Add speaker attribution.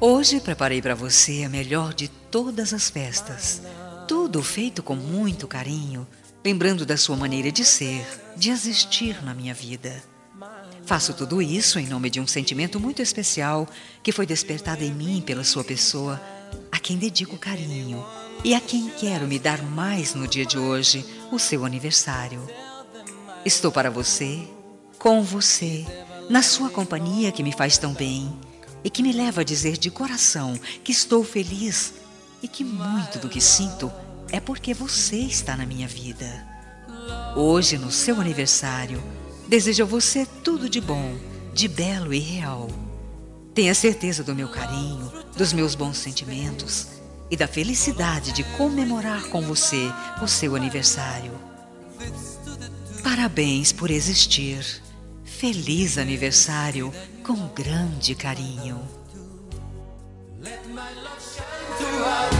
Speaker 1: Hoje preparei para você a melhor de todas as festas. Tudo feito com muito carinho, lembrando da sua maneira de ser, de existir na minha vida. Faço tudo isso em nome de um sentimento muito especial que foi despertado em mim pela sua pessoa, a quem dedico carinho e a quem quero me dar mais no dia de hoje, o seu aniversário. Estou para você, com você, na sua companhia que me faz tão bem e que me leva a dizer de coração que estou feliz e que muito do que sinto é porque você está na minha vida. Hoje, no seu aniversário, desejo a você tudo de bom, de belo e real. Tenha certeza do meu carinho, dos meus bons sentimentos e da felicidade de comemorar com você o seu aniversário. Parabéns por existir. Feliz aniversário com grande carinho.
Speaker 2: Let my love shine throughout